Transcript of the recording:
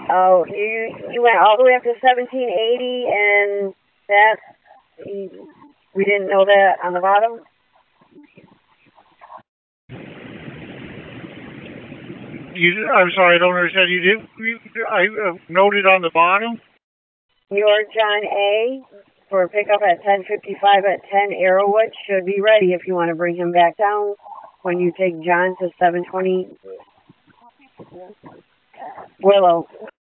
Oh, you went all the way up to 1780, and that we didn't know that on the bottom. I'm sorry, I don't understand. I noted on the bottom. Your John A. for pickup at 10:55 at 10 Arrowwood should be ready if you want to bring him back down when you take John to 720 Willow.